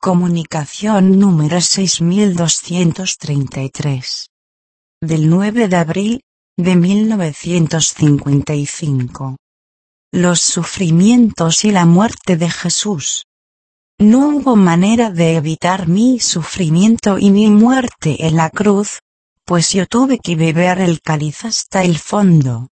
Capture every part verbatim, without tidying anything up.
Comunicación número seis mil doscientos treinta y tres. Del nueve de abril, de mil novecientos cincuenta y cinco. Los sufrimientos y la muerte de Jesús. No hubo manera de evitar mi sufrimiento y mi muerte en la cruz, pues yo tuve que beber el cáliz hasta el fondo.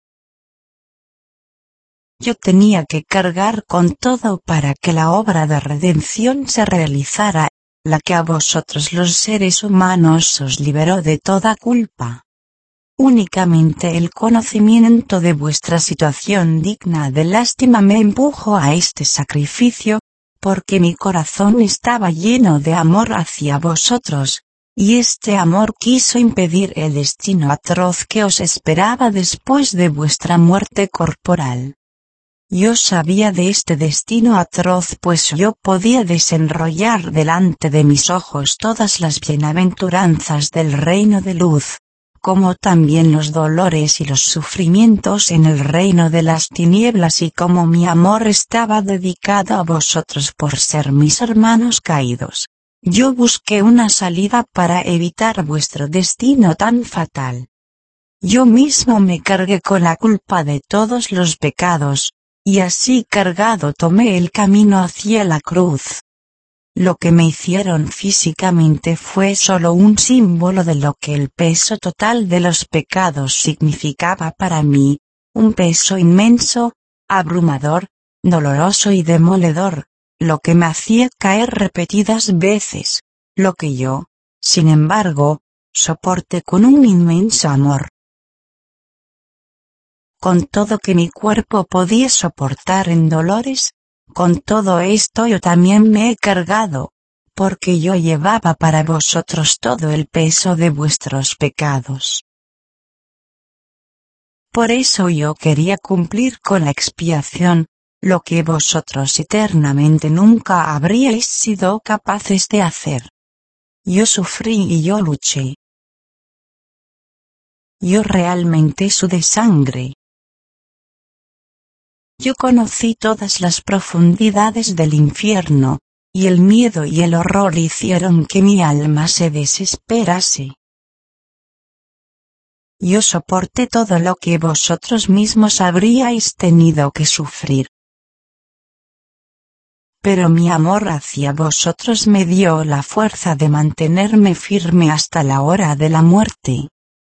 Yo tenía que cargar con todo para que la obra de redención se realizara, la que a vosotros los seres humanos os liberó de toda culpa. Únicamente el conocimiento de vuestra situación digna de lástima me empujó a este sacrificio, porque mi corazón estaba lleno de amor hacia vosotros, y este amor quiso impedir el destino atroz que os esperaba después de vuestra muerte corporal. Yo sabía de este destino atroz, pues yo podía desenrollar delante de mis ojos todas las bienaventuranzas del reino de luz, como también los dolores y los sufrimientos en el reino de las tinieblas, y como mi amor estaba dedicado a vosotros por ser mis hermanos caídos, yo busqué una salida para evitar vuestro destino tan fatal. Yo mismo me cargué con la culpa de todos los pecados, y así cargado tomé el camino hacia la cruz. Lo que me hicieron físicamente fue solo un símbolo de lo que el peso total de los pecados significaba para mí, un peso inmenso, abrumador, doloroso y demoledor, lo que me hacía caer repetidas veces, lo que yo, sin embargo, soporté con un inmenso amor. Con todo que mi cuerpo podía soportar en dolores, con todo esto yo también me he cargado, porque yo llevaba para vosotros todo el peso de vuestros pecados. Por eso yo quería cumplir con la expiación, lo que vosotros eternamente nunca habríais sido capaces de hacer. Yo sufrí y yo luché. Yo realmente sudé sangre. Yo conocí todas las profundidades del infierno, y el miedo y el horror hicieron que mi alma se desesperase. Yo soporté todo lo que vosotros mismos habríais tenido que sufrir. Pero mi amor hacia vosotros me dio la fuerza de mantenerme firme hasta la hora de la muerte.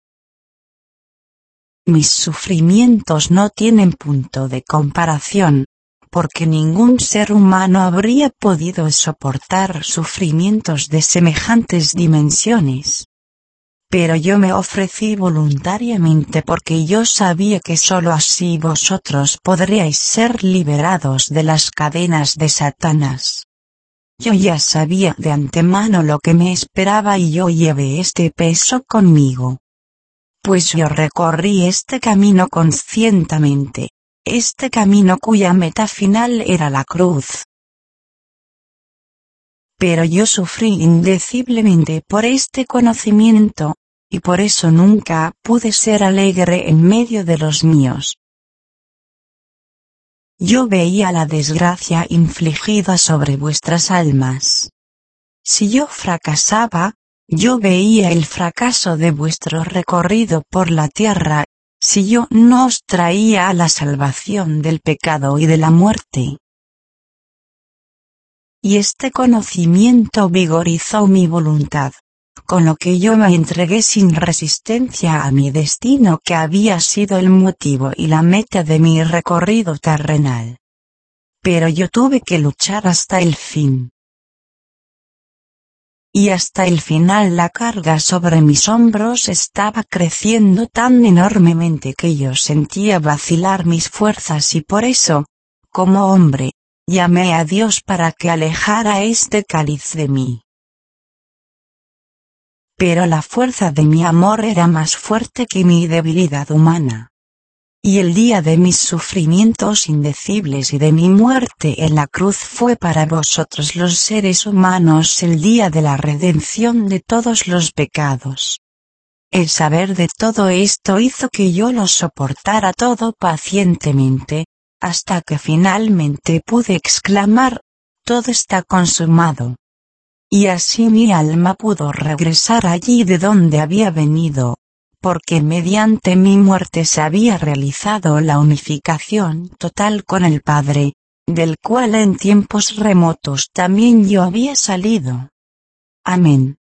Mis sufrimientos no tienen punto de comparación, porque ningún ser humano habría podido soportar sufrimientos de semejantes dimensiones. Pero yo me ofrecí voluntariamente porque yo sabía que sólo así vosotros podríais ser liberados de las cadenas de Satanás. Yo ya sabía de antemano lo que me esperaba y yo llevé este peso conmigo. Pues yo recorrí este camino conscientemente, este camino cuya meta final era la cruz. Pero yo sufrí indeciblemente por este conocimiento, y por eso nunca pude ser alegre en medio de los míos. Yo veía la desgracia infligida sobre vuestras almas. Si yo fracasaba, yo veía el fracaso de vuestro recorrido por la tierra, si yo no os traía a la salvación del pecado y de la muerte. Y este conocimiento vigorizó mi voluntad, con lo que yo me entregué sin resistencia a mi destino, que había sido el motivo y la meta de mi recorrido terrenal. Pero yo tuve que luchar hasta el fin. Y hasta el final la carga sobre mis hombros estaba creciendo tan enormemente que yo sentía vacilar mis fuerzas, y por eso, como hombre, llamé a Dios para que alejara este cáliz de mí. Pero la fuerza de mi amor era más fuerte que mi debilidad humana. Y el día de mis sufrimientos indecibles y de mi muerte en la cruz fue para vosotros los seres humanos el día de la redención de todos los pecados. El saber de todo esto hizo que yo lo soportara todo pacientemente, hasta que finalmente pude exclamar: todo está consumado. y así mi alma pudo regresar allí de donde había venido, porque mediante mi muerte se había realizado la unificación total con el Padre, del cual en tiempos remotos también yo había salido. Amén.